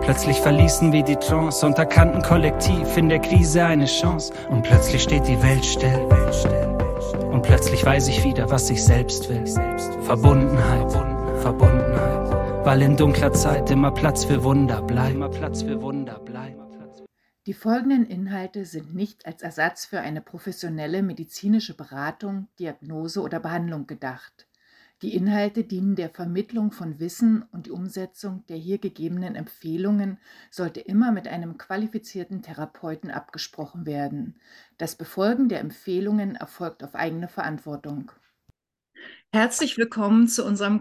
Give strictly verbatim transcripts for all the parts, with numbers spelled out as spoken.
Plötzlich verließen wir die Trance und erkannten kollektiv in der Krise eine Chance. Und plötzlich steht die Welt still. Und plötzlich weiß ich wieder, was ich selbst will. Verbundenheit, Verbundenheit. Weil in dunkler Zeit immer Platz für Wunder bleibt. Immer Platz für Wunder bleibt. Die folgenden Inhalte sind nicht als Ersatz für eine professionelle medizinische Beratung, Diagnose oder Behandlung gedacht. Die Inhalte dienen der Vermittlung von Wissen und die Umsetzung der hier gegebenen Empfehlungen sollte immer mit einem qualifizierten Therapeuten abgesprochen werden. Das Befolgen der Empfehlungen erfolgt auf eigene Verantwortung. Herzlich willkommen zu unserem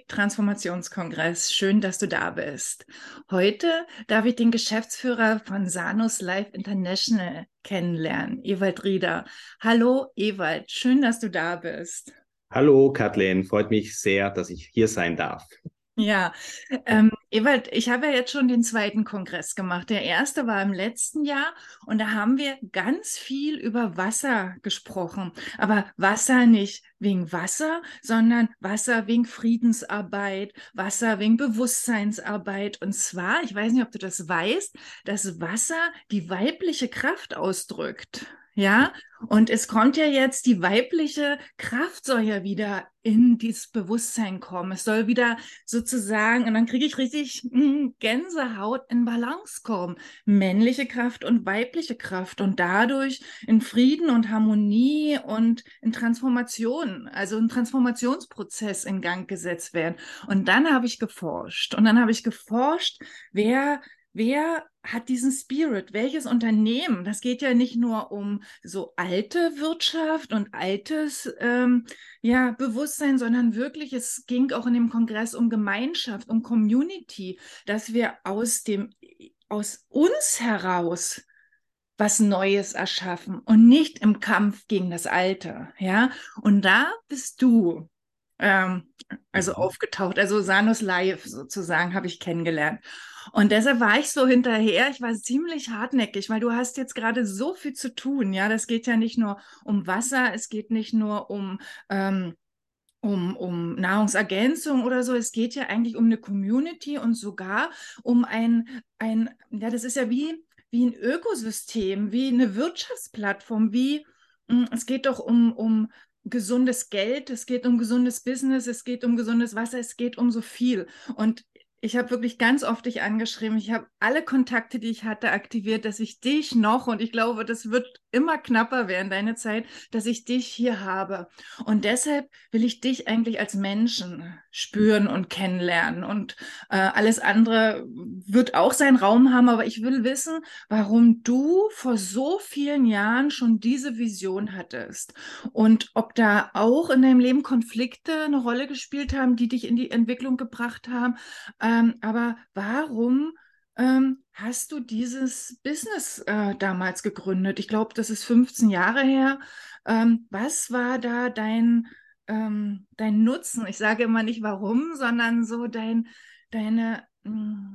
Konflikttransformationskongress. Schön, dass du da bist. Heute darf ich den Geschäftsführer von Sanus Life International kennenlernen, Ewald Rieder. Hallo Ewald, schön, dass du da bist. Hallo Kathleen, freut mich sehr, dass ich hier sein darf. Ja, ähm, Ewald, ich habe ja jetzt schon den zweiten Kongress gemacht. Der erste war im letzten Jahr und da haben wir ganz viel über Wasser gesprochen. Aber Wasser nicht wegen Wasser, sondern Wasser wegen Friedensarbeit, Wasser wegen Bewusstseinsarbeit. Und zwar, ich weiß nicht, ob du das weißt, dass Wasser die weibliche Kraft ausdrückt. Ja, und es kommt ja jetzt, die weibliche Kraft soll ja wieder in dieses Bewusstsein kommen. Es soll wieder sozusagen, und dann kriege ich richtig mh, Gänsehaut, in Balance kommen. Männliche Kraft und weibliche Kraft und dadurch in Frieden und Harmonie und in Transformation, also ein Transformationsprozess in Gang gesetzt werden. Und dann habe ich geforscht und dann habe ich geforscht, wer Wer hat diesen Spirit? Welches Unternehmen? Das geht ja nicht nur um so alte Wirtschaft und altes ähm, ja, Bewusstsein, sondern wirklich, es ging auch in dem Kongress um Gemeinschaft, um Community, dass wir aus dem, aus uns heraus was Neues erschaffen und nicht im Kampf gegen das Alte. Ja? Und da bist du ähm, also aufgetaucht, also Sanus Live sozusagen habe ich kennengelernt. Und deshalb war ich so hinterher, ich war ziemlich hartnäckig, weil du hast jetzt gerade so viel zu tun, ja, das geht ja nicht nur um Wasser, es geht nicht nur um, ähm, um, um Nahrungsergänzung oder so, es geht ja eigentlich um eine Community und sogar um ein, ein ja, das ist ja wie, wie ein Ökosystem, wie eine Wirtschaftsplattform, wie, mh, es geht doch um, um gesundes Geld, es geht um gesundes Business, es geht um gesundes Wasser, es geht um so viel. Und ich habe wirklich ganz oft dich angeschrieben. Ich habe alle Kontakte, die ich hatte, aktiviert, dass ich dich noch, und ich glaube, das wird immer knapper werden, deine Zeit, dass ich dich hier habe. Und deshalb will ich dich eigentlich als Menschen spüren und kennenlernen. Und äh, alles andere wird auch seinen Raum haben, aber ich will wissen, warum du vor so vielen Jahren schon diese Vision hattest. Und ob da auch in deinem Leben Konflikte eine Rolle gespielt haben, die dich in die Entwicklung gebracht haben. Ähm, aber warum ähm, hast du dieses Business äh, damals gegründet? Ich glaube, das ist fünfzehn Jahre her. Ähm, was war da dein, ähm, dein Nutzen? Ich sage immer nicht warum, sondern so dein, deine, mh,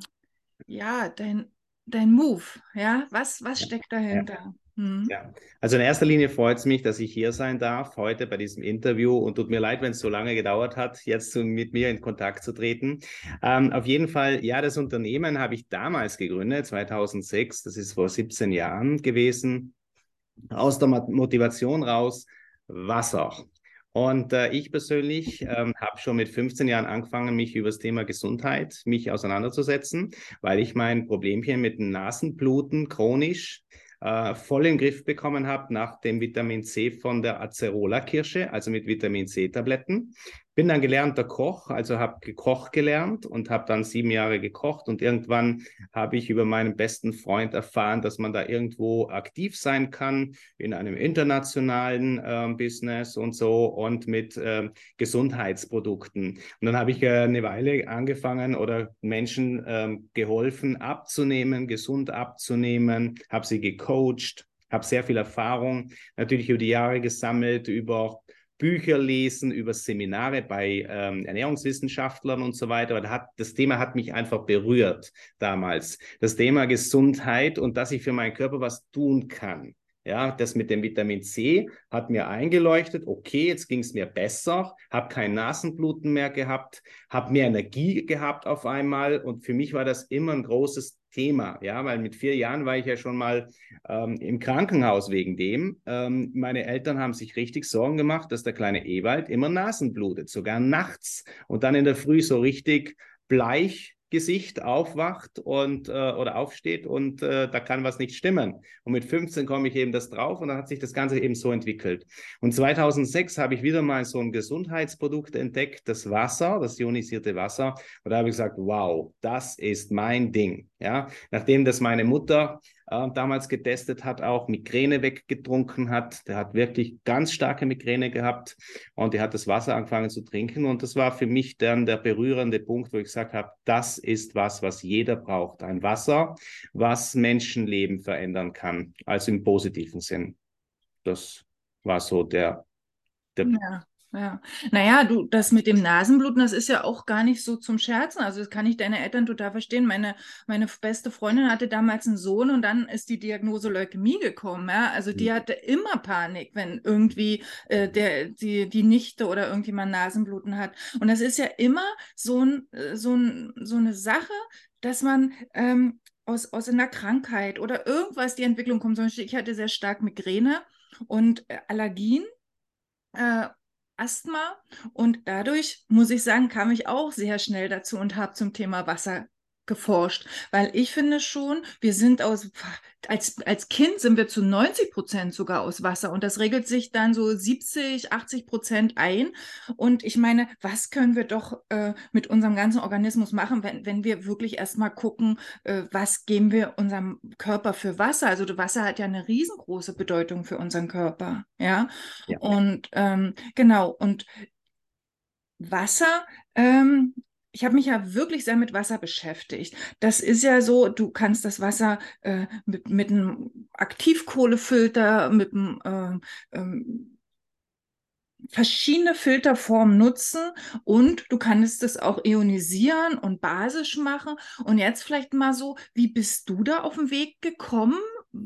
ja, dein, dein Move. Ja, was, was steckt dahinter? Ja. Hm. Ja, also in erster Linie freut es mich, dass ich hier sein darf, heute bei diesem Interview, und tut mir leid, wenn es so lange gedauert hat, jetzt so mit mir in Kontakt zu treten. Ähm, auf jeden Fall, ja, das Unternehmen habe ich damals gegründet, zweitausendsechs, das ist vor siebzehn Jahren gewesen, aus der Motivation raus, Wasser. Und äh, ich persönlich ähm, habe schon mit fünfzehn Jahren angefangen, mich über das Thema Gesundheit mich auseinanderzusetzen, weil ich mein Problemchen mit dem Nasenbluten chronisch äh, voll im Griff bekommen habe nach dem Vitamin C von der Acerola-Kirsche, also mit Vitamin C-Tabletten. Bin dann gelernter Koch, also habe gekocht gelernt und habe dann sieben Jahre gekocht, und irgendwann habe ich über meinen besten Freund erfahren, dass man da irgendwo aktiv sein kann in einem internationalen äh, Business und so und mit äh, Gesundheitsprodukten. Und dann habe ich äh, eine Weile angefangen oder Menschen äh, geholfen abzunehmen, gesund abzunehmen, habe sie gecoacht, habe sehr viel Erfahrung natürlich über die Jahre gesammelt, über Bücher lesen, über Seminare bei ähm, Ernährungswissenschaftlern und so weiter. Aber da hat, das Thema hat mich einfach berührt damals. Das Thema Gesundheit und dass ich für meinen Körper was tun kann. Ja, das mit dem Vitamin C hat mir eingeleuchtet, okay, jetzt ging es mir besser, habe kein Nasenbluten mehr gehabt, habe mehr Energie gehabt auf einmal und für mich war das immer ein großes Thema, ja, weil mit vier Jahren war ich ja schon mal ähm, im Krankenhaus wegen dem. Ähm, meine Eltern haben sich richtig Sorgen gemacht, dass der kleine Ewald immer Nasen blutet, sogar nachts und dann in der Früh so richtig bleich Gesicht aufwacht und äh, oder aufsteht und äh, da kann was nicht stimmen. Und mit fünfzehn komme ich eben das drauf und dann hat sich das Ganze eben so entwickelt. Und zweitausendsechs habe ich wieder mal so ein Gesundheitsprodukt entdeckt, das Wasser, das ionisierte Wasser. Und da habe ich gesagt, wow, das ist mein Ding. Ja, nachdem das meine Mutter äh, damals getestet hat, auch Migräne weggetrunken hat. Der hat wirklich ganz starke Migräne gehabt und die hat das Wasser angefangen zu trinken. Und das war für mich dann der berührende Punkt, wo ich gesagt habe, das ist was, was jeder braucht. Ein Wasser, was Menschenleben verändern kann, also im positiven Sinn. Das war so der, der Ja, ja. Naja, du, das mit dem Nasenbluten, das ist ja auch gar nicht so zum Scherzen. Also das kann ich deine Eltern total verstehen. Meine, meine beste Freundin hatte damals einen Sohn und dann ist die Diagnose Leukämie gekommen. Ja? Also die hatte immer Panik, wenn irgendwie äh, der, die, die Nichte oder irgendjemand Nasenbluten hat. Und das ist ja immer so, ein, so, ein, so eine Sache, dass man ähm, aus, aus einer Krankheit oder irgendwas die Entwicklung kommt. Zum Beispiel, ich hatte sehr stark Migräne und äh, Allergien. Äh, Asthma und dadurch, muss ich sagen, kam ich auch sehr schnell dazu und habe zum Thema Wasser geforscht, weil ich finde schon, wir sind aus, als, als Kind sind wir zu neunzig Prozent sogar aus Wasser und das regelt sich dann so siebzig, achtzig Prozent ein und ich meine, was können wir doch äh, mit unserem ganzen Organismus machen, wenn, wenn wir wirklich erstmal gucken, äh, was geben wir unserem Körper für Wasser, also Wasser hat ja eine riesengroße Bedeutung für unseren Körper, ja, ja. und ähm, genau, und Wasser, ähm, ich habe mich ja wirklich sehr mit Wasser beschäftigt. Das ist ja so, du kannst das Wasser äh, mit, mit einem Aktivkohlefilter, mit einem äh, ähm, verschiedene Filterformen nutzen und du kannst es auch ionisieren und basisch machen. Und jetzt vielleicht mal so, wie bist du da auf den Weg gekommen?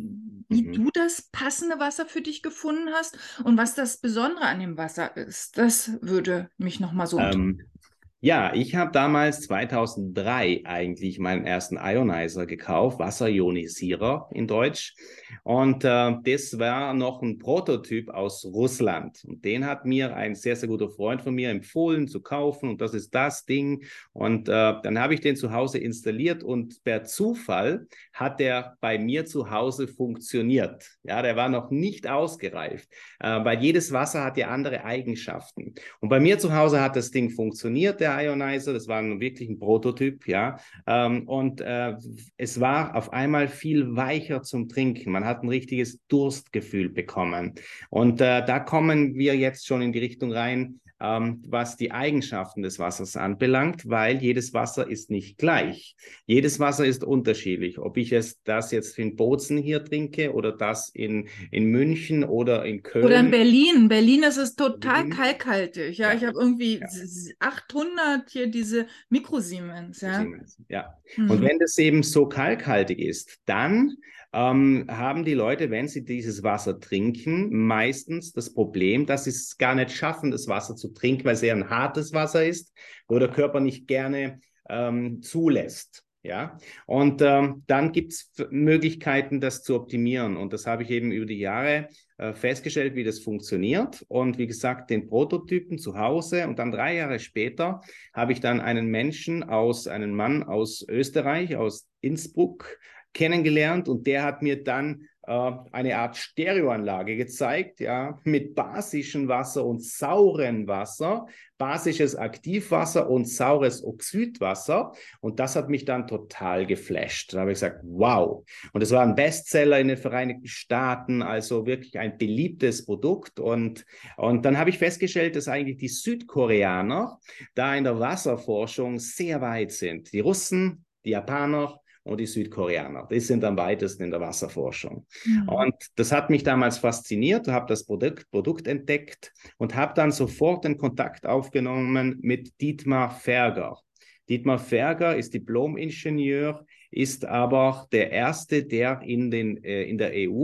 Wie Mhm. du das passende Wasser für dich gefunden hast und was das Besondere an dem Wasser ist. Das würde mich nochmal so interessieren. Ähm, Ja, ich habe damals zweitausenddrei eigentlich meinen ersten Ionizer gekauft, Wasserionisierer in Deutsch. Und äh, das war noch ein Prototyp aus Russland. Und den hat mir ein sehr, sehr guter Freund von mir empfohlen zu kaufen. Und das ist das Ding. Und äh, dann habe ich den zu Hause installiert und per Zufall hat der bei mir zu Hause funktioniert. Ja, der war noch nicht ausgereift, äh, weil jedes Wasser hat ja andere Eigenschaften. Und bei mir zu Hause hat das Ding funktioniert, der Ionizer. Das war wirklich ein Prototyp, ja. Ähm, und äh, es war auf einmal viel weicher zum Trinken. Man hat ein richtiges Durstgefühl bekommen. Und äh, da kommen wir jetzt schon in die Richtung rein, ähm, was die Eigenschaften des Wassers anbelangt, weil jedes Wasser ist nicht gleich. Jedes Wasser ist unterschiedlich. Ob ich es das jetzt in Bozen hier trinke oder das in, in München oder in Oder in Köln. Berlin. In Berlin ist es total Berlin. kalkhaltig. Ja, Ja, ich habe irgendwie ja. achthundert hier diese Mikrosiemens. Ja. Ja. Und Mhm. wenn das eben so kalkhaltig ist, dann ähm, haben die Leute, wenn sie dieses Wasser trinken, meistens das Problem, dass sie es gar nicht schaffen, das Wasser zu trinken, weil es eher ein hartes Wasser ist, wo der Körper nicht gerne ähm, zulässt. Ja, und ähm, dann gibt es Möglichkeiten, das zu optimieren. Und das habe ich eben über die Jahre äh, festgestellt, wie das funktioniert. Und wie gesagt, den Prototypen zu Hause. Und dann drei Jahre später habe ich dann einen Menschen aus, einen Mann aus Österreich, aus Innsbruck, kennengelernt. Und der hat mir dann äh, eine Art Stereoanlage gezeigt, ja, mit basischem Wasser und saurem Wasser, basisches Aktivwasser und saures Oxidwasser. Und das hat mich dann total geflasht. Da habe ich gesagt, wow. Und es war ein Bestseller in den Vereinigten Staaten, also wirklich ein beliebtes Produkt. Und, und dann habe ich festgestellt, dass eigentlich die Südkoreaner da in der Wasserforschung sehr weit sind. Die Russen, die Japaner und die Südkoreaner. Die sind am weitesten in der Wasserforschung. Mhm. Und das hat mich damals fasziniert, habe das Produkt, Produkt entdeckt und habe dann sofort den Kontakt aufgenommen mit Dietmar Ferger. Dietmar Ferger ist Diplom-Ingenieur, ist aber der Erste, der in, den, äh, in der E U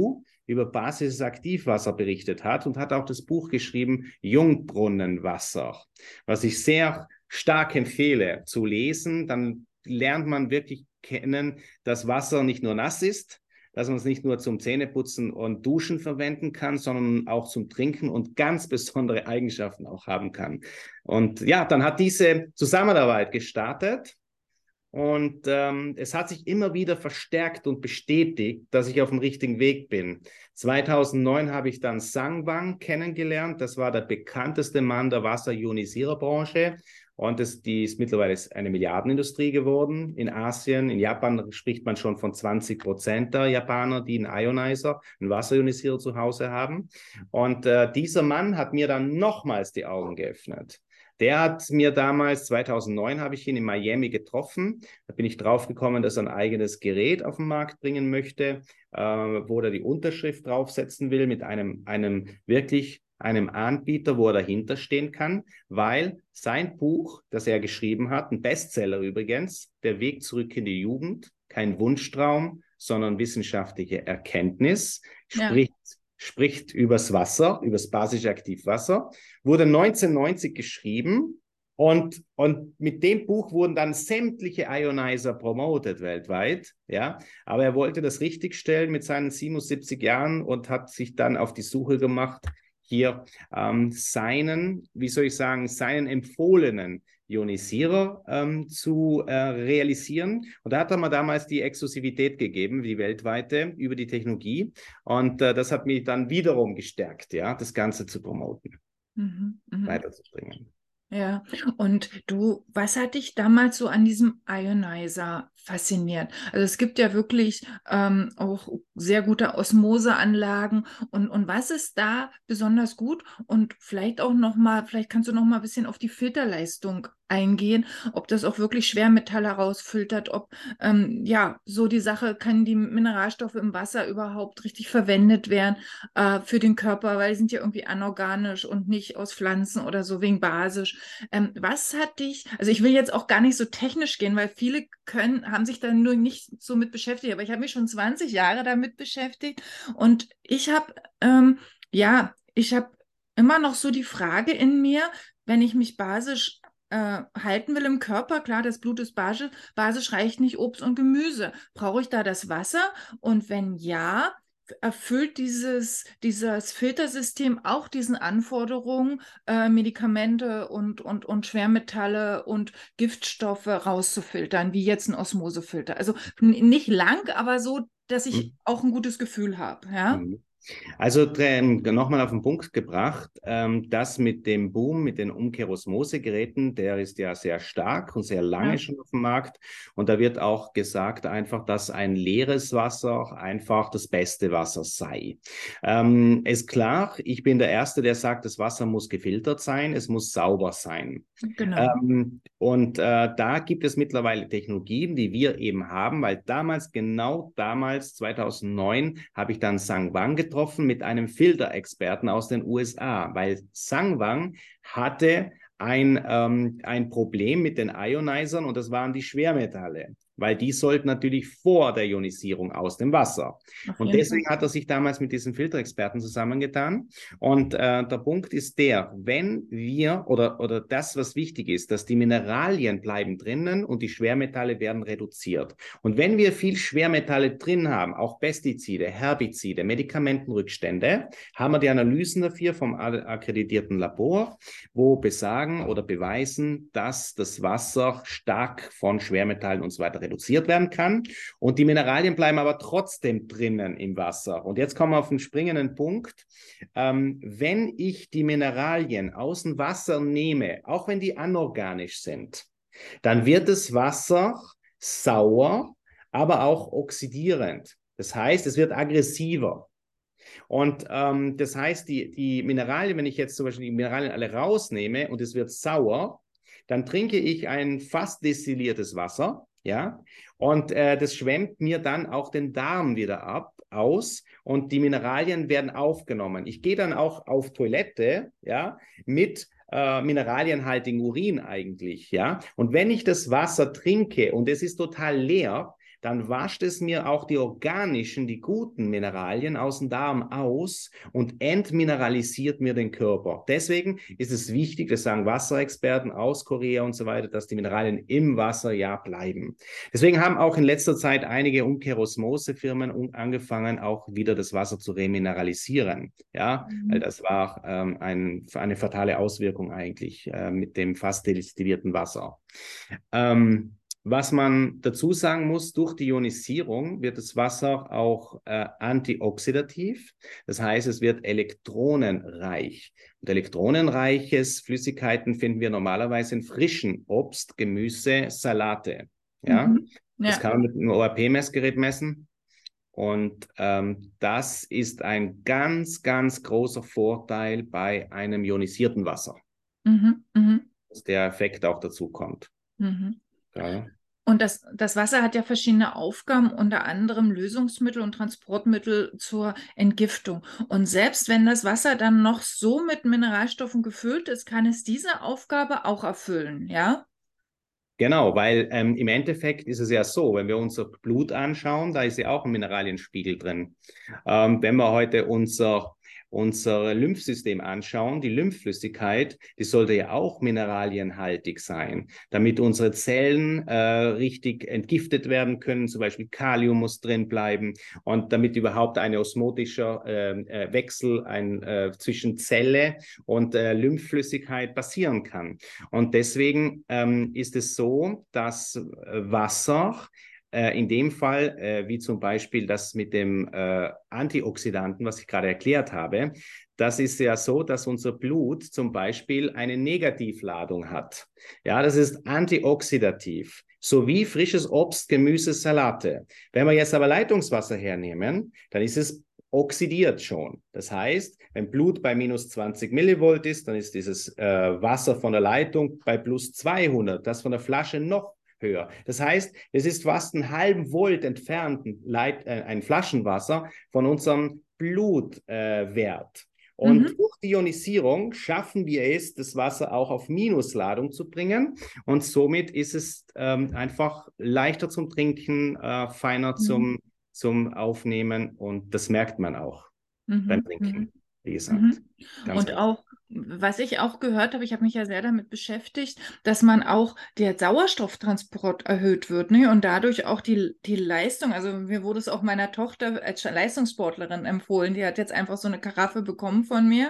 über basisches Aktivwasser berichtet hat und hat auch das Buch geschrieben, Jungbrunnenwasser, was ich sehr stark empfehle zu lesen. Dann lernt man wirklich kennen, dass Wasser nicht nur nass ist, dass man es nicht nur zum Zähneputzen und Duschen verwenden kann, sondern auch zum Trinken und ganz besondere Eigenschaften auch haben kann. Und ja, dann hat diese Zusammenarbeit gestartet und ähm, es hat sich immer wieder verstärkt und bestätigt, dass ich auf dem richtigen Weg bin. zweitausendneun habe ich dann Sang Wang kennengelernt. Das war der bekannteste Mann der Wasserionisiererbranche. Und das, die ist mittlerweile eine Milliardenindustrie geworden. In Asien, in Japan spricht man schon von zwanzig Prozent der Japaner, die einen Ionizer, einen Wasserionisierer zu Hause haben. Und äh, dieser Mann hat mir dann nochmals die Augen geöffnet. Der hat mir damals, zweitausendneun habe ich ihn in Miami getroffen. Da bin ich draufgekommen, dass er ein eigenes Gerät auf den Markt bringen möchte, äh, wo er die Unterschrift draufsetzen will mit einem, einem wirklich einem Anbieter, wo er dahinter stehen kann, weil sein Buch, das er geschrieben hat, ein Bestseller übrigens, Der Weg zurück in die Jugend, kein Wunschtraum, sondern wissenschaftliche Erkenntnis, spricht, ja. spricht übers Wasser, übers basische Aktivwasser, wurde neunzehnhundertneunzig geschrieben und, und mit dem Buch wurden dann sämtliche Ionizer promoted weltweit, ja, aber er wollte das richtigstellen mit seinen siebenundsiebzig Jahren und hat sich dann auf die Suche gemacht, hier ähm, seinen, wie soll ich sagen, seinen empfohlenen Ionisierer ähm, zu äh, realisieren. Und da hat er mir damals die Exklusivität gegeben, die weltweite, über die Technologie. Und äh, das hat mich dann wiederum gestärkt, ja, das Ganze zu promoten, mhm, mh. weiterzubringen. Ja, und du, was hat dich damals so an diesem Ionizer fasziniert? Also es gibt ja wirklich ähm, auch sehr gute Osmoseanlagen und, und was ist da besonders gut? Und vielleicht auch nochmal, vielleicht kannst du noch mal ein bisschen auf die Filterleistung eingehen, ob das auch wirklich Schwermetalle rausfiltert, ob ähm, ja, so die Sache, kann die Mineralstoffe im Wasser überhaupt richtig verwendet werden äh, für den Körper, weil die sind ja irgendwie anorganisch und nicht aus Pflanzen oder so wegen basisch. Ähm, was hat dich, also ich will jetzt auch gar nicht so technisch gehen, weil viele können, haben sich da nur nicht so mit beschäftigt, aber ich habe mich schon zwanzig Jahre damit beschäftigt und ich habe, ähm, ja, ich habe immer noch so die Frage in mir, wenn ich mich basisch äh, halten will im Körper, klar, das Blut ist basisch, basisch reicht nicht Obst und Gemüse. Brauche ich da das Wasser? Und wenn ja, erfüllt dieses, dieses Filtersystem auch diesen Anforderungen, äh, Medikamente und, und, und Schwermetalle und Giftstoffe rauszufiltern, wie jetzt ein Osmosefilter? Also nicht lang, aber so, dass ich mhm. auch ein gutes Gefühl habe. Ja? Mhm. Also ähm, nochmal auf den Punkt gebracht, ähm, das mit dem Boom, mit den Umkehrosmosegeräten, der ist ja sehr stark und sehr lange ja. schon auf dem Markt. Und da wird auch gesagt einfach, dass ein leeres Wasser einfach das beste Wasser sei. Ähm, ist klar, ich bin der Erste, der sagt, das Wasser muss gefiltert sein, es muss sauber sein. Genau. Ähm, und äh, da gibt es mittlerweile Technologien, die wir eben haben, weil damals, genau damals, zweitausendneun, habe ich dann Sang Wang getroffen, mit einem Filterexperten aus den U S A, weil Sang Wang hatte ein, ähm, ein Problem mit den Ionizern und das waren die Schwermetalle, weil die sollten natürlich vor der Ionisierung aus dem Wasser. Und deswegen Fall. hat er sich damals mit diesen Filterexperten zusammengetan. Und äh, der Punkt ist der, wenn wir, oder, oder das, was wichtig ist, dass die Mineralien bleiben drinnen und die Schwermetalle werden reduziert. Und wenn wir viel Schwermetalle drin haben, auch Pestizide, Herbizide, Medikamentenrückstände, haben wir die Analysen dafür vom akkreditierten Labor, wo besagen oder beweisen, dass das Wasser stark von Schwermetallen und so weiter reduziert werden kann und die Mineralien bleiben aber trotzdem drinnen im Wasser. Und jetzt kommen wir auf den springenden Punkt. Ähm, wenn ich die Mineralien aus dem Wasser nehme, auch wenn die anorganisch sind, dann wird das Wasser sauer, aber auch oxidierend. Das heißt, es wird aggressiver. Und ähm, das heißt, die, die Mineralien, wenn ich jetzt zum Beispiel die Mineralien alle rausnehme und es wird sauer, dann trinke ich ein fast destilliertes Wasser, ja, und äh, das schwemmt mir dann auch den Darm wieder ab, aus und die Mineralien werden aufgenommen. Ich gehe dann auch auf Toilette, ja, mit äh, mineralienhaltigen Urin eigentlich, ja, und wenn ich das Wasser trinke und es ist total leer, dann wascht es mir auch die organischen, die guten Mineralien aus dem Darm aus und entmineralisiert mir den Körper. Deswegen ist es wichtig, das sagen Wasserexperten aus Korea und so weiter, dass die Mineralien im Wasser ja bleiben. Deswegen haben auch in letzter Zeit einige Umkehrosmose-Firmen angefangen, auch wieder das Wasser zu remineralisieren. Ja, mhm. weil das war ähm, ein, eine fatale Auswirkung eigentlich äh, mit dem fast destillierten Wasser. Ähm, Was man dazu sagen muss, durch die Ionisierung wird das Wasser auch äh, antioxidativ. Das heißt, es wird elektronenreich. Und elektronenreiches Flüssigkeiten finden wir normalerweise in frischen Obst, Gemüse, Salate. Ja, mhm. ja. Das kann man mit einem O R P-Messgerät messen. Und ähm, das ist ein ganz, ganz großer Vorteil bei einem ionisierten Wasser. Mhm. Mhm. Dass der Effekt auch dazu kommt. Mhm. Ja. Und das, das Wasser hat ja verschiedene Aufgaben, unter anderem Lösungsmittel und Transportmittel zur Entgiftung. Und selbst wenn das Wasser dann noch so mit Mineralstoffen gefüllt ist, kann es diese Aufgabe auch erfüllen, ja? Genau, weil ähm, im Endeffekt ist es ja so, wenn wir unser Blut anschauen, da ist ja auch ein Mineralienspiegel drin. Ähm, wenn wir heute unser unser Lymphsystem anschauen, die Lymphflüssigkeit, die sollte ja auch mineralienhaltig sein, damit unsere Zellen äh, richtig entgiftet werden können. Zum Beispiel Kalium muss drin bleiben und damit überhaupt ein osmotischer äh, Wechsel ein, äh, zwischen Zelle und äh, Lymphflüssigkeit passieren kann. Und deswegen ähm, ist es so, dass Wasser in dem Fall, äh, wie zum Beispiel das mit dem äh, Antioxidanten, was ich gerade erklärt habe, das ist ja so, dass unser Blut zum Beispiel eine Negativladung hat. Ja, das ist antioxidativ, sowie frisches Obst, Gemüse, Salate. Wenn wir jetzt aber Leitungswasser hernehmen, dann ist es oxidiert schon. Das heißt, wenn Blut bei minus zwanzig Millivolt ist, dann ist dieses äh, Wasser von der Leitung bei plus zweihundert, das von der Flasche noch höher. Das heißt, es ist fast einen halben Volt entfernt, ein, Leit, äh, ein Flaschenwasser von unserem Blutwert. Äh, Und mhm. durch die Ionisierung schaffen wir es, das Wasser auch auf Minusladung zu bringen. Und somit ist es ähm, einfach leichter zum Trinken, äh, feiner mhm. zum, zum Aufnehmen. Und das merkt man auch mhm. beim Trinken, mhm. wie gesagt. Mhm. Und richtig. Auch was ich auch gehört habe, ich habe mich ja sehr damit beschäftigt, dass man auch der Sauerstofftransport erhöht wird, ne? Und dadurch auch die, die Leistung, also mir wurde es auch meiner Tochter als Leistungssportlerin empfohlen, die hat jetzt einfach so eine Karaffe bekommen von mir.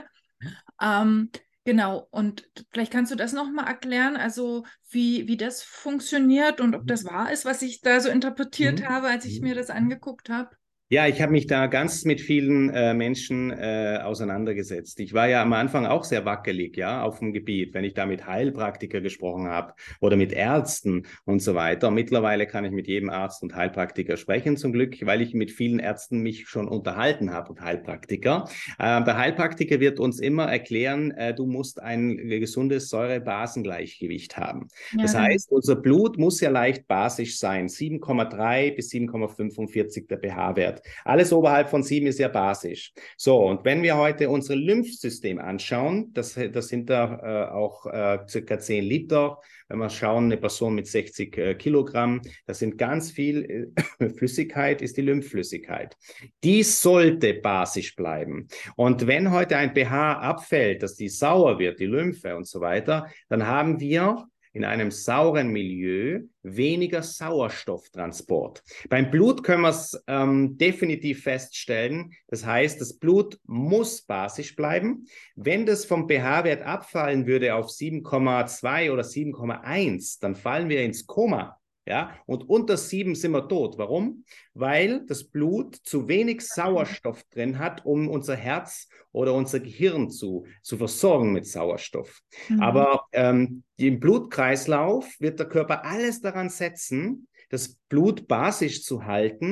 Ähm, genau, und vielleicht kannst du das nochmal erklären, also wie, wie das funktioniert und ob das wahr ist, was ich da so interpretiert mhm. habe, als ich mir das angeguckt habe. Ja, ich habe mich da ganz mit vielen äh, Menschen äh, auseinandergesetzt. Ich war ja am Anfang auch sehr wackelig, ja, auf dem Gebiet, wenn ich da mit Heilpraktiker gesprochen habe oder mit Ärzten und so weiter. Mittlerweile kann ich mit jedem Arzt und Heilpraktiker sprechen, zum Glück, weil ich mit vielen Ärzten mich schon unterhalten habe und Heilpraktiker. Äh, der Heilpraktiker wird uns immer erklären, äh, du musst ein gesundes Säure-Basen-Gleichgewicht haben. Ja, das heißt, unser Blut muss ja leicht basisch sein, sieben Komma drei bis sieben Komma fünfundvierzig der pH-Wert. Alles oberhalb von sieben ist ja basisch. So, und wenn wir heute unser Lymphsystem anschauen, das, das sind da äh, auch äh, circa zehn Liter. Wenn wir schauen, eine Person mit sechzig äh, Kilogramm, das sind ganz viel äh, Flüssigkeit, ist die Lymphflüssigkeit. Die sollte basisch bleiben. Und wenn heute ein pH abfällt, dass die sauer wird, die Lymphe und so weiter, dann haben wir in einem sauren Milieu weniger Sauerstofftransport. Beim Blut können wir es ähm, definitiv feststellen. Das heißt, das Blut muss basisch bleiben. Wenn das vom pH-Wert abfallen würde auf sieben Komma zwei oder sieben Komma eins, dann fallen wir ins Koma. Ja, und unter sieben sind wir tot. Warum? Weil das Blut zu wenig Sauerstoff drin hat, um unser Herz oder unser Gehirn zu, zu versorgen mit Sauerstoff. Mhm. Aber ähm, im Blutkreislauf wird der Körper alles daran setzen, das Blut basisch zu halten,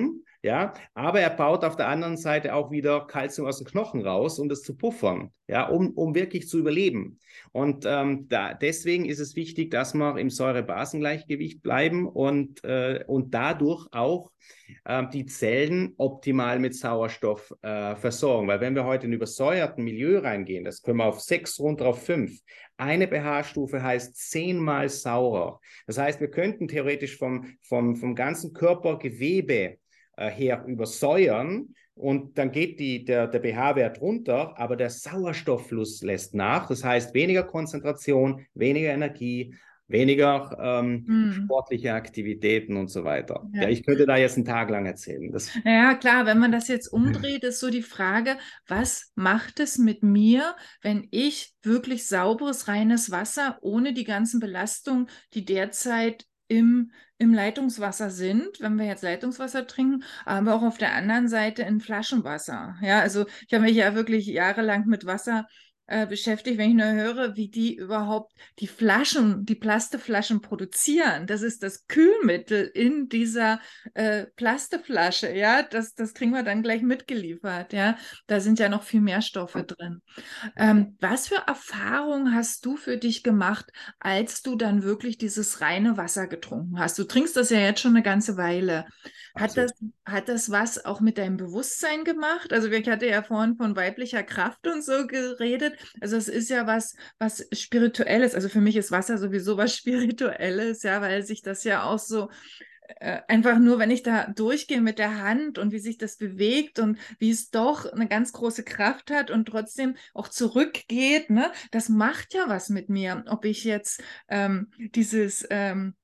Ja, aber er baut auf der anderen Seite auch wieder Kalzium aus dem Knochen raus, um das zu puffern, ja, um, um wirklich zu überleben. Und ähm, da, deswegen ist es wichtig, dass wir im Säure-Basen-Gleichgewicht bleiben und, äh, und dadurch auch äh, die Zellen optimal mit Sauerstoff äh, versorgen. Weil wenn wir heute in übersäuerten Milieu reingehen, das können wir auf sechs runter auf fünf. Eine pH-Stufe heißt zehnmal saurer. Das heißt, wir könnten theoretisch vom, vom, vom ganzen Körpergewebe her übersäuern und dann geht die, der, der pH-Wert runter, aber der Sauerstofffluss lässt nach. Das heißt, weniger Konzentration, weniger Energie, weniger ähm, Hm. sportliche Aktivitäten und so weiter. Ja. Ja, ich könnte da jetzt einen Tag lang erzählen. Das Ja, klar, wenn man das jetzt umdreht, ist so die Frage, was macht es mit mir, wenn ich wirklich sauberes, reines Wasser ohne die ganzen Belastungen, die derzeit im, im Leitungswasser sind, wenn wir jetzt Leitungswasser trinken, aber auch auf der anderen Seite in Flaschenwasser. Ja, also ich habe mich ja wirklich jahrelang mit Wasser äh, beschäftigt, wenn ich nur höre, wie die überhaupt die Flaschen, die Plastikflaschen produzieren. Das ist das Kühlmittel in dieser äh, Plastikflasche, ja, das, das kriegen wir dann gleich mitgeliefert, ja. Da sind ja noch viel mehr Stoffe drin. Ähm, was für Erfahrungen hast du für dich gemacht, als du dann wirklich dieses reine Wasser getrunken hast? Du trinkst das ja jetzt schon eine ganze Weile. Hat das, hat das was auch mit deinem Bewusstsein gemacht? Also ich hatte ja vorhin von weiblicher Kraft und so geredet. Also es ist ja was, was Spirituelles. Also für mich ist Wasser sowieso was Spirituelles, ja, weil sich das ja auch so äh, einfach nur, wenn ich da durchgehe mit der Hand und wie sich das bewegt und wie es doch eine ganz große Kraft hat und trotzdem auch zurückgeht, ne? Das macht ja was mit mir. Ob ich jetzt ähm, dieses ähm,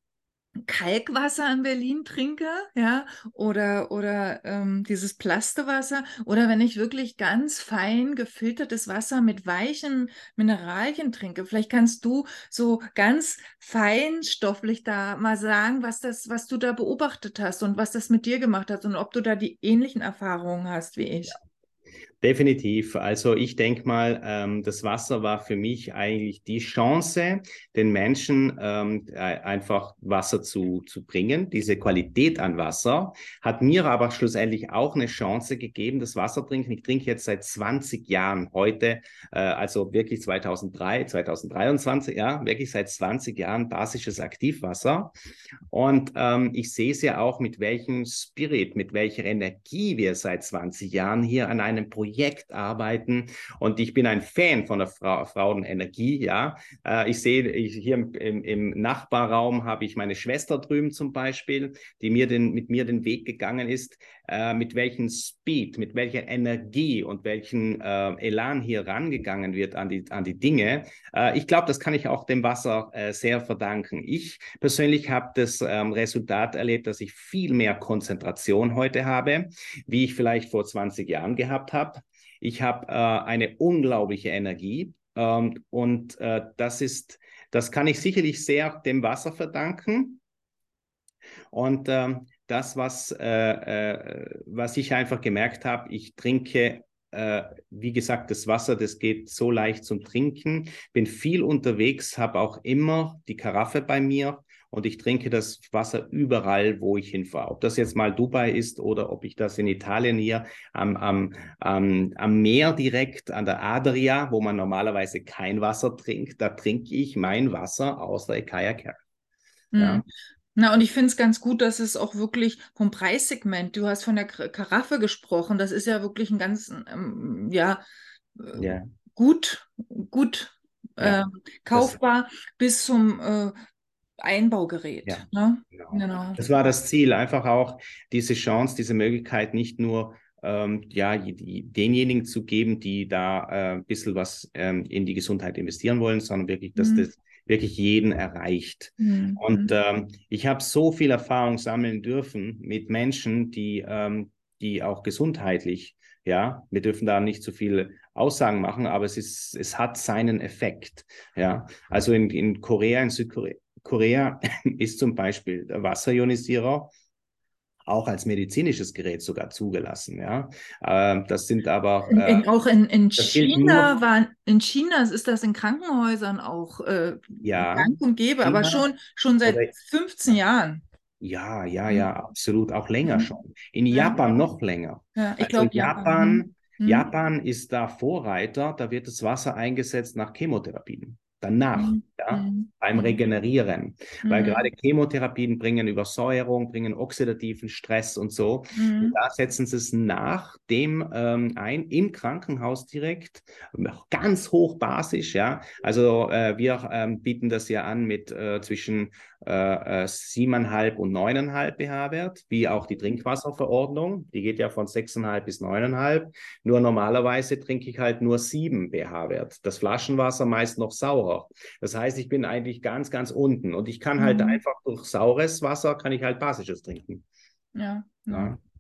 Kalkwasser in Berlin trinke, ja, oder, oder ähm, dieses Plastewasser, oder wenn ich wirklich ganz fein gefiltertes Wasser mit weichen Mineralien trinke. Vielleicht kannst du so ganz feinstofflich da mal sagen, was das, was du da beobachtet hast und was das mit dir gemacht hat und ob du da die ähnlichen Erfahrungen hast wie ich. Ja. Definitiv. Also ich denke mal, ähm, das Wasser war für mich eigentlich die Chance, den Menschen ähm, einfach Wasser zu, zu bringen. Diese Qualität an Wasser hat mir aber schlussendlich auch eine Chance gegeben, das Wasser trinken. Ich trinke jetzt seit zwanzig Jahren heute, äh, also wirklich zweitausenddrei, zweitausenddreiundzwanzig, ja, wirklich seit zwanzig Jahren basisches Aktivwasser. Und ähm, ich sehe es ja auch, mit welchem Spirit, mit welcher Energie wir seit zwanzig Jahren hier an einem Projekt arbeiten. Und ich bin ein Fan von der Fra Frauenenergie, ja. Äh, ich sehe, ich, hier im, im, im Nachbarraum habe ich meine Schwester drüben zum Beispiel, die mir den, mit mir den Weg gegangen ist, äh, mit welchem Speed, mit welcher Energie und welchen äh, Elan hier rangegangen wird an die, an die Dinge. Äh, ich glaube, das kann ich auch dem Wasser äh, sehr verdanken. Ich persönlich habe das ähm, Resultat erlebt, dass ich viel mehr Konzentration heute habe, wie ich vielleicht vor zwanzig Jahren gehabt habe. Ich habe äh, eine unglaubliche Energie ähm, und äh, das ist, das kann ich sicherlich sehr dem Wasser verdanken. Und ähm, das, was, äh, äh, was ich einfach gemerkt habe, ich trinke, äh, wie gesagt, das Wasser, das geht so leicht zum Trinken, bin viel unterwegs, habe auch immer die Karaffe bei mir. Und ich trinke das Wasser überall, wo ich hinfahre. Ob das jetzt mal Dubai ist oder ob ich das in Italien hier am, am, am, am Meer direkt an der Adria, wo man normalerweise kein Wasser trinkt, da trinke ich mein Wasser aus der Ekayaker. Mhm. Ja. Na, und ich finde es ganz gut, dass es auch wirklich vom Preissegment, du hast von der Karaffe gesprochen, das ist ja wirklich ein ganz, ähm, ja, äh, Ja. gut, gut Ja. äh, kaufbar bis zum äh, Einbaugerät. Ja, Ne? genau. Genau. Das war das Ziel, einfach auch diese Chance, diese Möglichkeit nicht nur ähm, ja, die, denjenigen zu geben, die da äh, ein bisschen was ähm, in die Gesundheit investieren wollen, sondern wirklich, dass Mhm. das wirklich jeden erreicht. Mhm. Und ähm, ich habe so viel Erfahrung sammeln dürfen mit Menschen, die, ähm, die auch gesundheitlich, ja, wir dürfen da nicht zu viele Aussagen machen, aber es ist, es hat seinen Effekt. Ja, also in, in Korea, in Südkorea, Korea ist zum Beispiel der Wasserionisierer auch als medizinisches Gerät sogar zugelassen. Ja, äh, das sind aber In, äh, in, auch in, in das gilt China nur, war, in China ist das in Krankenhäusern auch äh, ja, gang und gäbe, aber China schon, schon seit oder fünfzehn Jahren. Ja, ja, Hm? ja, absolut. Auch länger Mhm. schon. In Ja, Japan noch länger. ja, ich Also glaube Japan. Hm? Japan, Hm? Japan ist da Vorreiter. Da wird das Wasser eingesetzt nach Chemotherapien. Danach, Hm? ja, Hm? beim Hm? Regenerieren. Weil gerade Hm? Chemotherapien bringen Übersäuerung, bringen oxidativen Stress und so. Und Hm? da setzen sie es nach dem ähm, ein, im Krankenhaus direkt, ganz hoch basisch, ja. Also äh, wir ähm, bieten das ja an mit äh, zwischen äh, äh, siebeneinhalb und neuneinhalb pH-Wert, wie auch die Trinkwasserverordnung. Die geht ja von sechseinhalb bis neuneinhalb. Nur normalerweise trinke ich halt nur sieben pH-Wert. Das Flaschenwasser meist noch saurer. Das heißt, ich bin eigentlich ganz, ganz unten und ich kann halt Hm? einfach durch saures Wasser, kann ich halt basisches trinken. Ja, ja. Ja.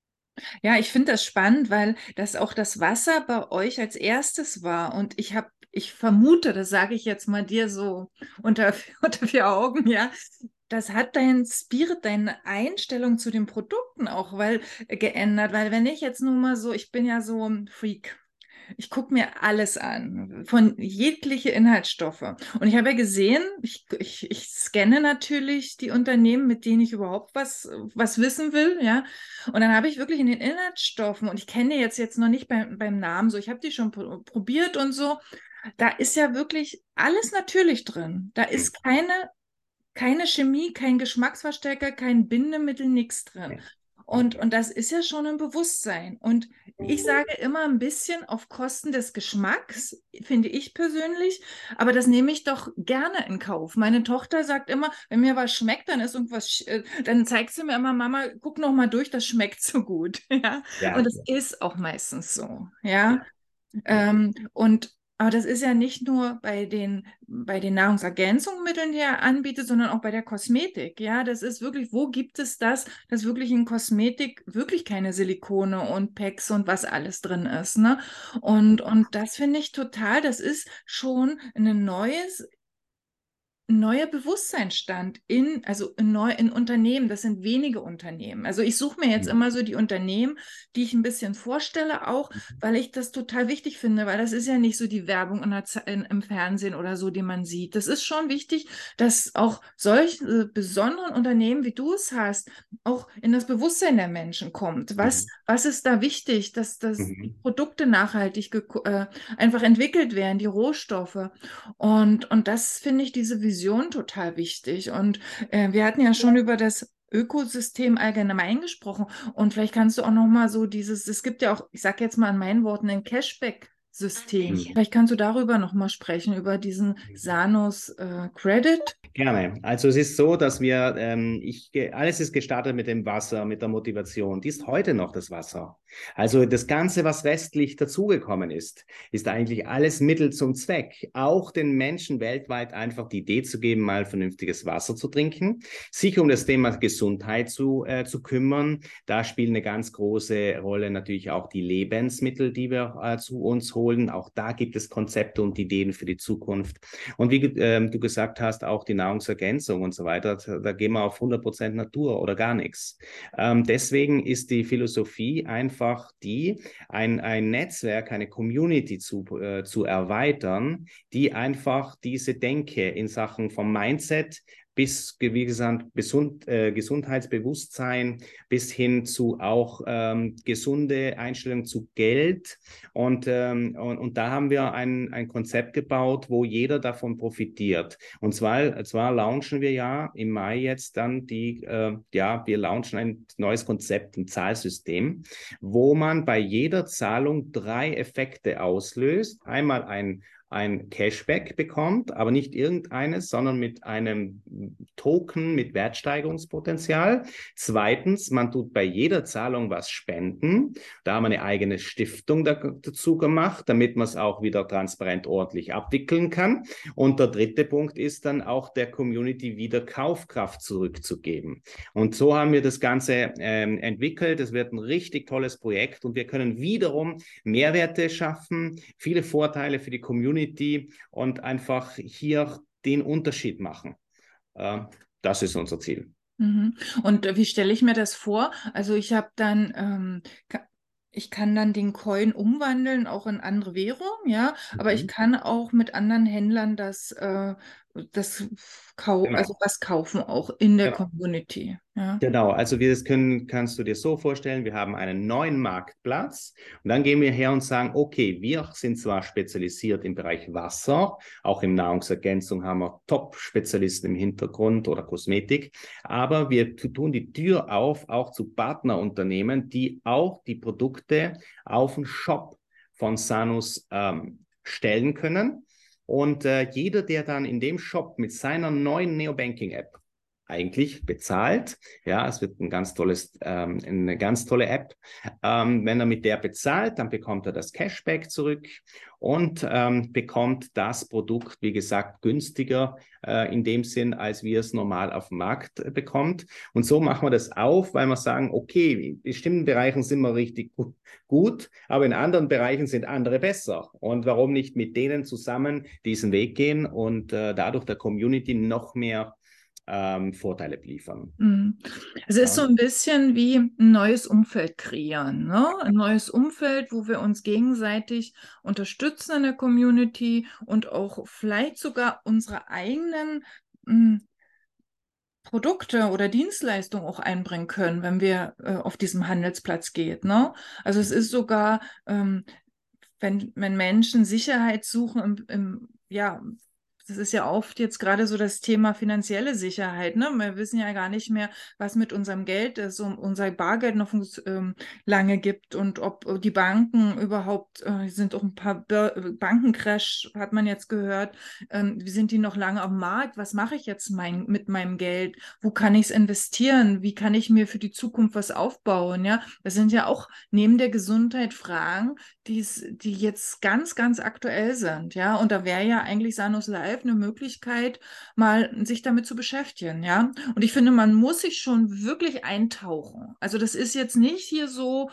Ja, ich finde das spannend, weil das auch das Wasser bei euch als erstes war. Und ich habe, ich vermute, das sage ich jetzt mal dir so unter, unter vier Augen, ja, das hat dein Spirit, deine Einstellung zu den Produkten auch weil, äh, geändert. Weil wenn ich jetzt nur mal so, ich bin ja so ein Freak. Ich gucke mir alles an, von jegliche Inhaltsstoffe. Und ich habe ja gesehen, ich, ich, ich scanne natürlich die Unternehmen, mit denen ich überhaupt was, was wissen will, ja. Und dann habe ich wirklich in den Inhaltsstoffen, und ich kenne jetzt jetzt noch nicht beim, beim Namen so, ich habe die schon pr probiert und so, da ist ja wirklich alles natürlich drin. Da ist keine, keine Chemie, kein Geschmacksverstärker, kein Bindemittel, nichts drin. Und, und das ist ja schon ein Bewusstsein. Und ich sage immer ein bisschen auf Kosten des Geschmacks, finde ich persönlich, aber das nehme ich doch gerne in Kauf. Meine Tochter sagt immer, wenn mir was schmeckt, dann ist irgendwas, äh, dann zeigt sie mir immer, Mama, guck noch mal durch, das schmeckt so gut. Ja? Und Ja, das ja, ist auch meistens so. Ja. ja. Ja. Ähm, und aber das ist ja nicht nur bei den, bei den Nahrungsergänzungsmitteln, die er anbietet, sondern auch bei der Kosmetik. Ja, das ist wirklich, wo gibt es das, dass wirklich in Kosmetik wirklich keine Silikone und Packs und was alles drin ist, ne? Und, und das finde ich total, das ist schon ein neues, neuer Bewusstseinsstand in, also in, neu, in Unternehmen, das sind wenige Unternehmen. Also ich suche mir jetzt immer so die Unternehmen, die ich ein bisschen vorstelle, auch weil ich das total wichtig finde, weil das ist ja nicht so die Werbung in der, in, im Fernsehen oder so, die man sieht. Das ist schon wichtig, dass auch solche besonderen Unternehmen, wie du es hast, auch in das Bewusstsein der Menschen kommt. Was, Mhm. was ist da wichtig, dass, dass die Mhm. Produkte nachhaltig äh, einfach entwickelt werden, die Rohstoffe. Und, und das finde ich, diese Vision total wichtig. Und äh, wir hatten ja schon über das Ökosystem allgemein gesprochen. Und vielleicht kannst du auch noch mal so dieses, es gibt ja auch, ich sage jetzt mal in meinen Worten, ein Cashback-System. Mhm. Vielleicht kannst du darüber noch mal sprechen, über diesen Sanus äh, Credit. Gerne. Also es ist so, dass wir, ähm, ich, alles ist gestartet mit dem Wasser, mit der Motivation. Die ist heute noch das Wasser. Also das Ganze, was restlich dazugekommen ist, ist eigentlich alles Mittel zum Zweck. Auch den Menschen weltweit einfach die Idee zu geben, mal vernünftiges Wasser zu trinken, sich um das Thema Gesundheit zu, äh, zu kümmern. Da spielen eine ganz große Rolle natürlich auch die Lebensmittel, die wir äh, zu uns holen. Auch da gibt es Konzepte und Ideen für die Zukunft. Und wie äh, du gesagt hast, auch die Nahrungsergänzung und so weiter, da gehen wir auf hundert Prozent Natur oder gar nichts. Ähm, deswegen ist die Philosophie einfach die, ein, ein Netzwerk, eine Community zu, äh, zu erweitern, die einfach diese Denke in Sachen vom Mindset bis, wie gesagt, Gesund, äh, Gesundheitsbewusstsein bis hin zu auch ähm, gesunde Einstellung zu Geld. Und, ähm, und, und da haben wir ein, ein Konzept gebaut, wo jeder davon profitiert. Und zwar, zwar launchen wir ja im Mai jetzt dann die, äh, ja, wir launchen ein neues Konzept, ein Zahlsystem, wo man bei jeder Zahlung drei Effekte auslöst. Einmal ein ein Cashback bekommt, aber nicht irgendeines, sondern mit einem Token mit Wertsteigerungspotenzial. Zweitens, man tut bei jeder Zahlung was spenden. Da haben wir eine eigene Stiftung dazu gemacht, damit man es auch wieder transparent ordentlich abwickeln kann. Und der dritte Punkt ist dann auch der Community wieder Kaufkraft zurückzugeben. Und so haben wir das Ganze ähm, entwickelt. Es wird ein richtig tolles Projekt und wir können wiederum Mehrwerte schaffen, viele Vorteile für die Community und einfach hier den Unterschied machen. Äh, das ist unser Ziel. Mhm. Und äh, wie stelle ich mir das vor? Also ich habe dann, ähm, ka- ich kann dann den Coin umwandeln, auch in andere Währung, ja, aber ich Mhm. kann auch mit anderen Händlern das äh, das Kau Genau. also was kaufen auch in der Genau. Community. Ja. Genau, also wir das können, kannst du dir so vorstellen, wir haben einen neuen Marktplatz und dann gehen wir her und sagen, okay, wir sind zwar spezialisiert im Bereich Wasser, auch in Nahrungsergänzung haben wir Top-Spezialisten im Hintergrund oder Kosmetik, aber wir tun die Tür auf, auch zu Partnerunternehmen, die auch die Produkte auf den Shop von Sanus ähm, stellen können. Und äh, jeder, der dann in dem Shop mit seiner neuen Neobanking-App eigentlich bezahlt. Ja, es wird ein ganz tolles, ähm, eine ganz tolle App. Ähm, wenn er mit der bezahlt, dann bekommt er das Cashback zurück und ähm, bekommt das Produkt, wie gesagt, günstiger äh, in dem Sinn, als wir es normal auf dem Markt äh, bekommt. Und so machen wir das auf, weil wir sagen, okay, in bestimmten Bereichen sind wir richtig gut, aber in anderen Bereichen sind andere besser. Und warum nicht mit denen zusammen diesen Weg gehen und äh, dadurch der Community noch mehr Ähm, Vorteile liefern. Mhm. Es ist so Ja. ein bisschen wie ein neues Umfeld kreieren, ne? Ein neues Umfeld, wo wir uns gegenseitig unterstützen in der Community und auch vielleicht sogar unsere eigenen mh, Produkte oder Dienstleistungen auch einbringen können, wenn wir äh, auf diesem Handelsplatz geht, ne? Also es ist sogar, ähm, wenn, wenn Menschen Sicherheit suchen im, im ja, das ist ja oft jetzt gerade so das Thema finanzielle Sicherheit, ne? Wir wissen ja gar nicht mehr, was mit unserem Geld ist, um unser Bargeld noch ähm, lange gibt und ob die Banken überhaupt, äh, sind auch ein paar Bankencrash, hat man jetzt gehört, ähm, wie sind die noch lange am Markt? Was mache ich jetzt mein, mit meinem Geld? Wo kann ich es investieren? Wie kann ich mir für die Zukunft was aufbauen? Ja, das sind ja auch neben der Gesundheit Fragen, die's, die jetzt ganz, ganz aktuell sind. Ja, und da wäre ja eigentlich Sanus Live eine Möglichkeit, mal sich damit zu beschäftigen. Ja, und ich finde, man muss sich schon wirklich eintauchen. Also das ist jetzt nicht hier so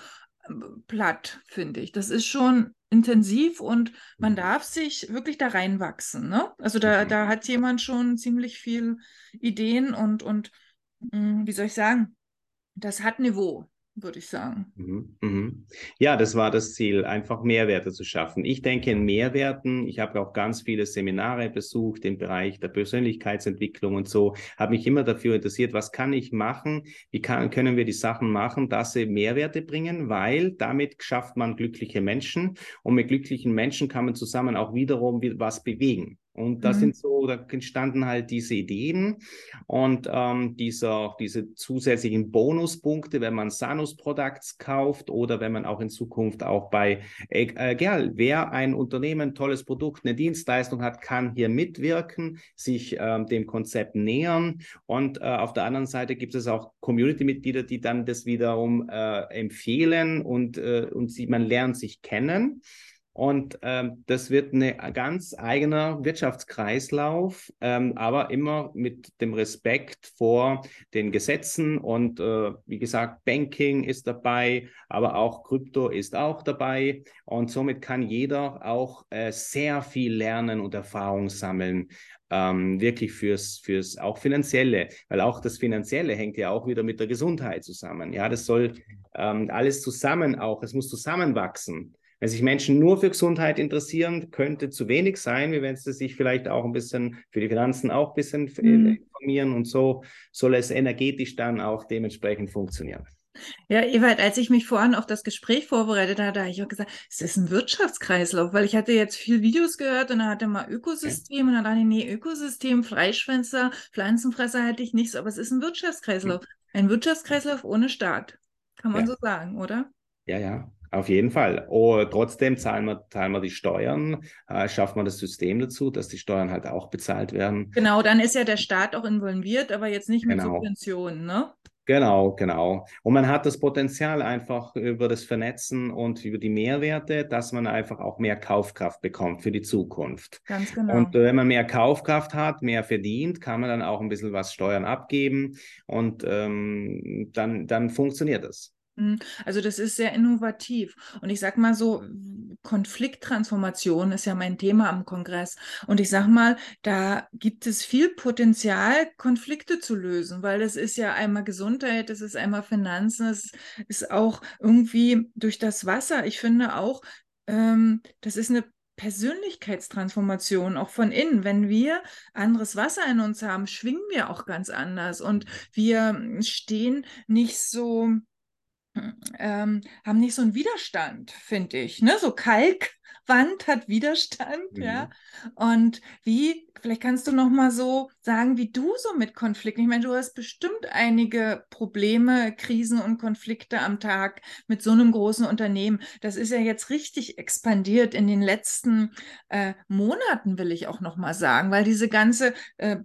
platt, finde ich. Das ist schon intensiv und man darf sich wirklich da reinwachsen. Ne? Also da, da hat jemand schon ziemlich viel Ideen und, und mh, wie soll ich sagen, das hat Niveau, würde ich sagen. Mhm, mhm. Ja, das war das Ziel, einfach Mehrwerte zu schaffen. Ich denke in Mehrwerten. Ich habe auch ganz viele Seminare besucht im Bereich der Persönlichkeitsentwicklung und so, habe mich immer dafür interessiert, was kann ich machen, wie kann, können wir die Sachen machen, dass sie Mehrwerte bringen, weil damit schafft man glückliche Menschen und mit glücklichen Menschen kann man zusammen auch wiederum was bewegen. Und das Mhm. sind so, da entstanden halt diese Ideen und ähm, dieser, diese zusätzlichen Bonuspunkte, wenn man Sanus Products kauft oder wenn man auch in Zukunft auch bei, äh, egal, wer ein Unternehmen, ein tolles Produkt, eine Dienstleistung hat, kann hier mitwirken, sich ähm, dem Konzept nähern. Und äh, auf der anderen Seite gibt es auch Community-Mitglieder, die dann das wiederum äh, empfehlen und, äh, und sie, man lernt sich kennen. Und ähm, das wird ein ganz eigener Wirtschaftskreislauf, ähm, aber immer mit dem Respekt vor den Gesetzen. Und äh, wie gesagt, Banking ist dabei, aber auch Krypto ist auch dabei. Und somit kann jeder auch äh, sehr viel lernen und Erfahrung sammeln. Ähm, wirklich fürs, fürs auch Finanzielle, weil auch das Finanzielle hängt ja auch wieder mit der Gesundheit zusammen. Ja, das soll ähm, alles zusammen auch, es muss zusammenwachsen. Wenn sich Menschen nur für Gesundheit interessieren, könnte zu wenig sein, wie wenn sie sich vielleicht auch ein bisschen für die Finanzen auch ein bisschen Mhm. informieren und so soll es energetisch dann auch dementsprechend funktionieren. Ja, Ewald, als ich mich vorhin auf das Gespräch vorbereitet hatte, habe ich auch gesagt, es ist ein Wirtschaftskreislauf, weil ich hatte jetzt viel Videos gehört und dann hatte mal Ökosystem und dann dachte ich, nee, Ökosystem, Fleischfresser, Pflanzenfresser hatte ich nicht so, aber es ist ein Wirtschaftskreislauf. Ein Wirtschaftskreislauf ohne Staat, kann man Ja, so sagen, oder? ja, ja. Auf jeden Fall. Oh, trotzdem zahlen wir, zahlen wir die Steuern, äh, schaffen wir das System dazu, dass die Steuern halt auch bezahlt werden. Genau, dann ist ja der Staat auch involviert, aber jetzt nicht mit Genau. Subventionen, ne? Genau, genau. Und man hat das Potenzial einfach über das Vernetzen und über die Mehrwerte, dass man einfach auch mehr Kaufkraft bekommt für die Zukunft. Ganz genau. Und äh, wenn man mehr Kaufkraft hat, mehr verdient, kann man dann auch ein bisschen was Steuern abgeben und ähm, dann, dann funktioniert das. Mhm. Also das ist sehr innovativ. Und ich sag mal so, Konflikttransformation ist ja mein Thema am Kongress. Und ich sag mal, da gibt es viel Potenzial, Konflikte zu lösen, weil das ist ja einmal Gesundheit, das ist einmal Finanzen, das ist auch irgendwie durch das Wasser. Ich finde auch, ähm, das ist eine Persönlichkeitstransformation, auch von innen. Wenn wir anderes Wasser in uns haben, schwingen wir auch ganz anders und wir stehen nicht so, ähm, haben nicht so einen Widerstand, finde ich. Ne? So Kalkwand hat Widerstand, Mhm. ja. Und wie, vielleicht kannst du noch mal so sagen, wie du so mit Konflikten, ich meine, du hast bestimmt einige Probleme, Krisen und Konflikte am Tag mit so einem großen Unternehmen. Das ist ja jetzt richtig expandiert in den letzten äh, Monaten, will ich auch noch mal sagen, weil diese ganze äh,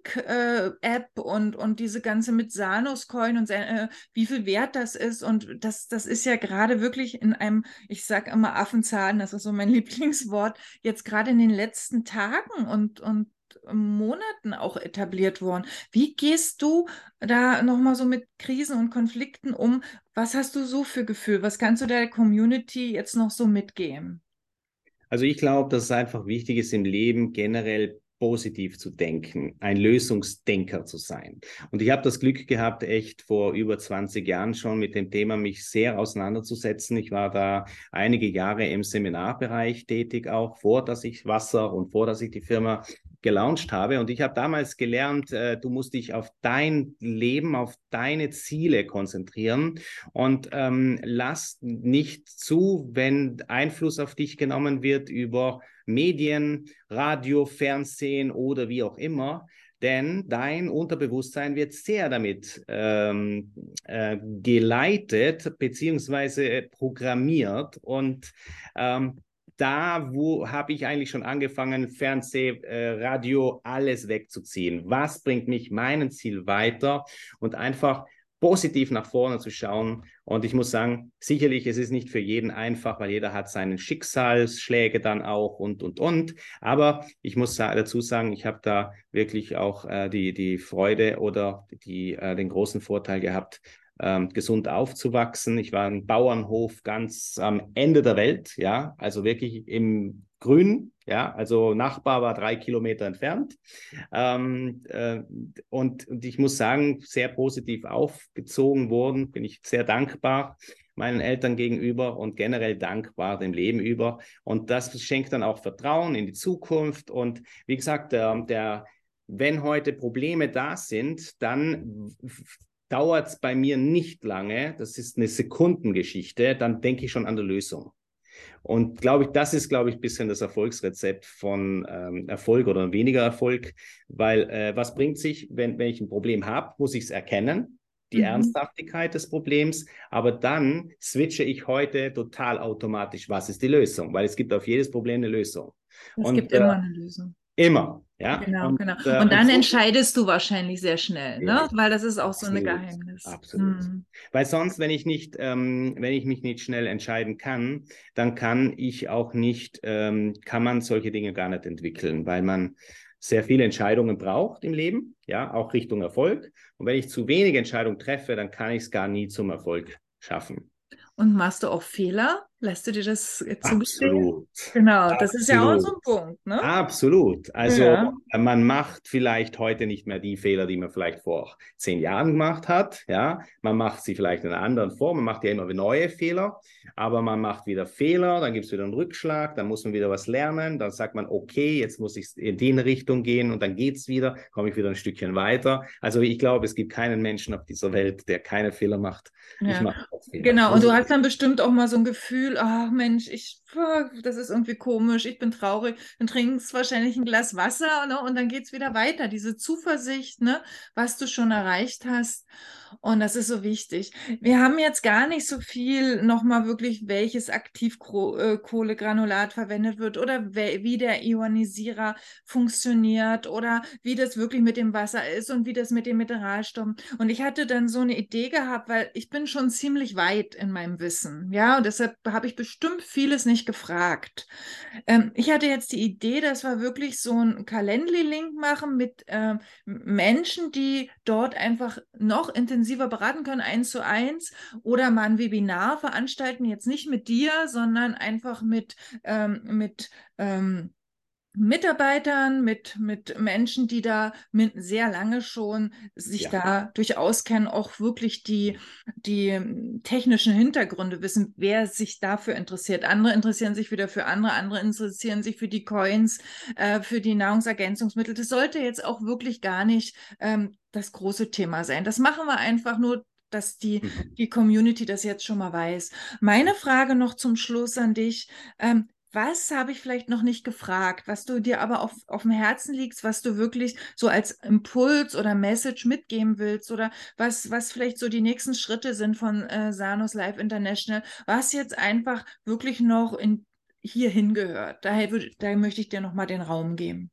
Bank-App äh, und, und diese ganze mit Sanus-Coin und äh, wie viel wert das ist und das, das ist ja gerade wirklich in einem, ich sage immer Affenzahn, das ist so mein Lieblingswort, jetzt gerade in den letzten Tagen und, und Monaten auch etabliert worden. Wie gehst du da nochmal so mit Krisen und Konflikten um? Was hast du so für Gefühl? Was kannst du der Community jetzt noch so mitgeben? Also ich glaube, dass es einfach wichtig ist, im Leben generell positiv zu denken, ein Lösungsdenker zu sein. Und ich habe das Glück gehabt, echt vor über zwanzig Jahren schon mit dem Thema mich sehr auseinanderzusetzen. Ich war da einige Jahre im Seminarbereich tätig, auch vor, dass ich Wasser und vor, dass ich die Firma gelauncht habe. Und ich habe damals gelernt, äh, du musst dich auf dein Leben, auf deine Ziele konzentrieren und ähm, lass nicht zu, wenn Einfluss auf dich genommen wird über Medien, Radio, Fernsehen oder wie auch immer, denn dein Unterbewusstsein wird sehr damit ähm, äh, geleitet beziehungsweise programmiert und ähm, da, wo habe ich eigentlich schon angefangen, Fernseh, äh, Radio, alles wegzuziehen. Was bringt mich meinem Ziel weiter und einfach positiv nach vorne zu schauen. Und ich muss sagen, sicherlich, es ist nicht für jeden einfach, weil jeder hat seinen Schicksalsschläge dann auch und, und, und. Aber ich muss dazu sagen, ich habe da wirklich auch äh, die, die Freude oder die, äh, den großen Vorteil gehabt, ähm, gesund aufzuwachsen. Ich war ein Bauernhof ganz am Ende der Welt, ja, also wirklich im Grün, ja, also Nachbar war drei Kilometer entfernt. Ähm, äh, und, und ich muss sagen, sehr positiv aufgezogen worden, bin ich sehr dankbar meinen Eltern gegenüber und generell dankbar dem Leben über. Und das schenkt dann auch Vertrauen in die Zukunft. Und wie gesagt, der, der wenn heute Probleme da sind, dann dauert es bei mir nicht lange, das ist eine Sekundengeschichte, dann denke ich schon an die Lösung. Und glaube ich, das ist, glaube ich, ein bisschen das Erfolgsrezept von ähm, Erfolg oder weniger Erfolg, weil äh, was bringt sich, wenn, wenn ich ein Problem habe, muss ich es erkennen, die mhm. Ernsthaftigkeit des Problems, aber dann switche ich heute total automatisch, was ist die Lösung, weil es gibt auf jedes Problem eine Lösung. Es und, gibt äh, immer eine Lösung. Immer, ja. Genau, und, genau. Äh, und dann und so entscheidest du wahrscheinlich sehr schnell, ne? ja, Weil das ist auch absolut, so eine Geheimnis. absolut. Hm. Weil sonst, wenn ich nicht, ähm, wenn ich mich nicht schnell entscheiden kann, dann kann ich auch nicht, ähm, kann man solche Dinge gar nicht entwickeln, weil man sehr viele Entscheidungen braucht im Leben, ja, auch Richtung Erfolg. Und wenn ich zu wenige Entscheidungen treffe, dann kann ich es gar nie zum Erfolg schaffen. Und machst du auch Fehler? Lässt du dir das zugestehen? Absolut. Genau, das Absolut. ist ja auch so ein Punkt, ne? Absolut. Also ja. man macht vielleicht heute nicht mehr die Fehler, die man vielleicht vor zehn Jahren gemacht hat. Ja, man macht sie vielleicht in einer anderen Form. Man macht ja immer neue Fehler, aber man macht wieder Fehler, dann gibt es wieder einen Rückschlag, dann muss man wieder was lernen, dann sagt man, okay, jetzt muss ich in die Richtung gehen und dann geht es wieder, komme ich wieder ein Stückchen weiter. Also ich glaube, es gibt keinen Menschen auf dieser Welt, der keine Fehler macht. Ja. Ich mache auch Fehler. Genau, und du hast dann bestimmt auch mal so ein Gefühl, ach Mensch, ich, das ist irgendwie komisch, ich bin traurig, dann trinkst wahrscheinlich ein Glas Wasser, ne, und dann geht es wieder weiter. Diese Zuversicht, ne, was du schon erreicht hast. Und das ist so wichtig. Wir haben jetzt gar nicht so viel nochmal wirklich, welches Aktivkohlegranulat verwendet wird oder wie der Ionisierer funktioniert oder wie das wirklich mit dem Wasser ist und wie das mit den Mineralstoffen. Und ich hatte dann so eine Idee gehabt, weil ich bin schon ziemlich weit in meinem Wissen. Ja, und deshalb habe ich bestimmt vieles nicht gefragt. Ähm, ich hatte jetzt die Idee, dass wir wirklich so einen Calendly-Link machen mit ähm, Menschen, die dort einfach noch intensiver beraten können, eins zu eins, oder mal ein Webinar veranstalten, jetzt nicht mit dir, sondern einfach mit, ähm, mit ähm, Mitarbeitern, mit, mit Menschen, die da mit sehr lange schon sich ja. da durchaus kennen, auch wirklich die, die technischen Hintergründe wissen, wer sich dafür interessiert. Andere interessieren sich wieder für andere, andere interessieren sich für die Coins, äh, für die Nahrungsergänzungsmittel. Das sollte jetzt auch wirklich gar nicht ähm, das große Thema sein. Das machen wir einfach nur, dass die, die Community das jetzt schon mal weiß. Meine Frage noch zum Schluss an dich. Ähm, Was habe ich vielleicht noch nicht gefragt, was du dir aber auf, auf dem Herzen liegst, was du wirklich so als Impuls oder Message mitgeben willst oder was, was vielleicht so die nächsten Schritte sind von äh, Sanus Life International, was jetzt einfach wirklich noch in, hier hingehört. Daher, würd, daher möchte ich dir nochmal den Raum geben.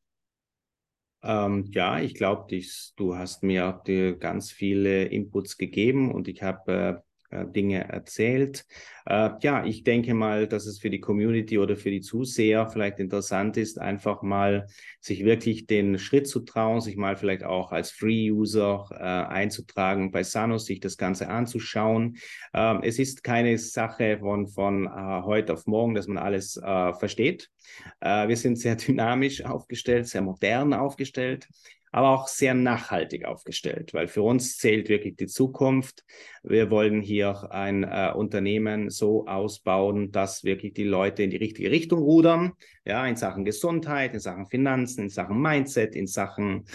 Ähm, ja, ich glaube, du hast mir dir ganz viele Inputs gegeben und ich habe äh, Dinge erzählt. Äh, ja, ich denke mal, dass es für die Community oder für die Zuseher vielleicht interessant ist, einfach mal sich wirklich den Schritt zu trauen, sich mal vielleicht auch als Free-User äh, einzutragen bei Sanus, sich das Ganze anzuschauen. Ähm, es ist keine Sache von, von äh, heute auf morgen, dass man alles äh, versteht. Äh, wir sind sehr dynamisch aufgestellt, sehr modern aufgestellt, aber auch sehr nachhaltig aufgestellt, weil für uns zählt wirklich die Zukunft. Wir wollen hier ein äh, Unternehmen so ausbauen, dass wirklich die Leute in die richtige Richtung rudern, ja, in Sachen Gesundheit, in Sachen Finanzen, in Sachen Mindset, in Sachen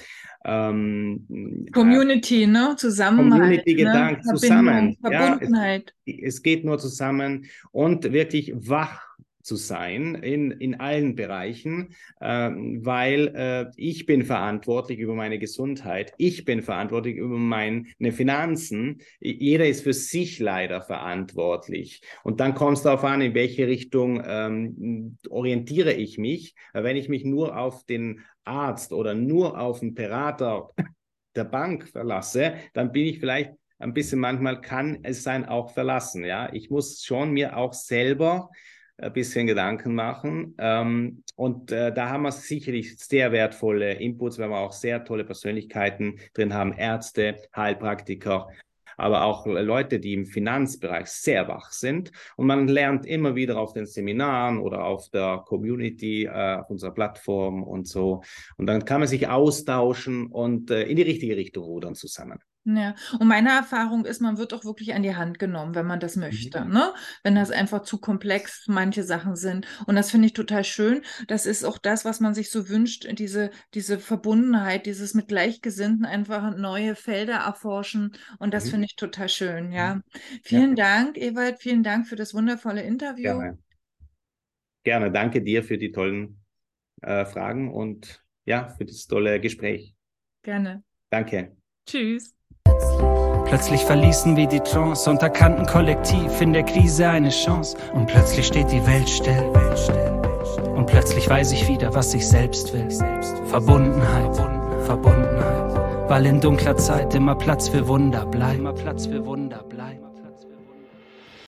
ähm, Community, äh, ne? Zusammenhalt, Community-Gedanken, ne? zusammen. Verbundenheit. Ja, es, es geht nur zusammen und wirklich wach zu sein in, in allen Bereichen, äh, weil äh, ich bin verantwortlich über meine Gesundheit, ich bin verantwortlich über meine Finanzen, jeder ist für sich leider verantwortlich und dann kommt es darauf an, in welche Richtung ähm, orientiere ich mich, wenn ich mich nur auf den Arzt oder nur auf den Berater der Bank verlasse, dann bin ich vielleicht ein bisschen, manchmal kann es sein, auch verlassen, ja, ich muss schon mir auch selber ein bisschen Gedanken machen. Ähm, und äh, da haben wir sicherlich sehr wertvolle Inputs, weil wir auch sehr tolle Persönlichkeiten drin haben, Ärzte, Heilpraktiker, aber auch Leute, die im Finanzbereich sehr wach sind. Und man lernt immer wieder auf den Seminaren oder auf der Community, äh, auf unserer Plattform und so. Und dann kann man sich austauschen und äh, in die richtige Richtung rudern zusammen. Ja, und meine Erfahrung ist, man wird auch wirklich an die Hand genommen, wenn man das möchte, mhm. ne? Wenn das einfach zu komplex manche Sachen sind. Und das finde ich total schön. Das ist auch das, was man sich so wünscht, diese, diese Verbundenheit, dieses mit Gleichgesinnten einfach neue Felder erforschen. Und das mhm. finde ich total schön, ja. Vielen ja. Dank, Ewald, vielen Dank für das wundervolle Interview. Gerne. Gerne, danke dir für die tollen äh, Fragen und ja, für das tolle Gespräch. Gerne. Danke. Tschüss. Plötzlich verließen wir die Trance und erkannten kollektiv in der Krise eine Chance. Und plötzlich steht die Welt still. Und plötzlich weiß ich wieder, was ich selbst will. Verbundenheit, Verbundenheit. Weil in dunkler Zeit immer Platz für Wunder bleibt. Immer Platz für Wunder bleibt.